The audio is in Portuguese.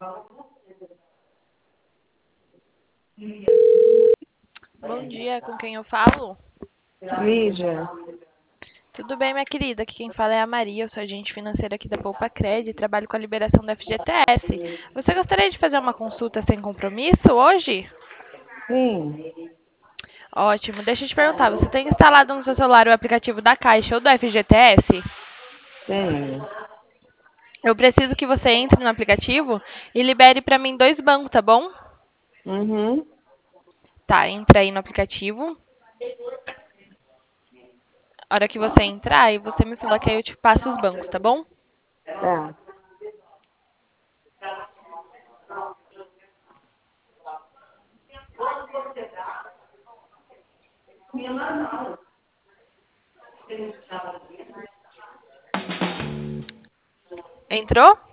Bom dia, com quem eu falo? Lígia, Tudo bem, minha querida? Aqui quem fala é a Maria, eu sou agente financeira aqui da Poupa Cred e trabalho com a liberação do FGTS. Você gostaria de fazer uma consulta sem compromisso hoje? sim, Ótimo, deixa eu te perguntar, você tem instalado no seu celular o aplicativo da Caixa ou do FGTS? tenho. Eu preciso que você entre no aplicativo e libere para mim dois bancos, tá bom? Uhum, Tá, entra aí no aplicativo. A hora que você entrar, aí você me fala que aí eu te passo os bancos, tá bom? tá. Entrou?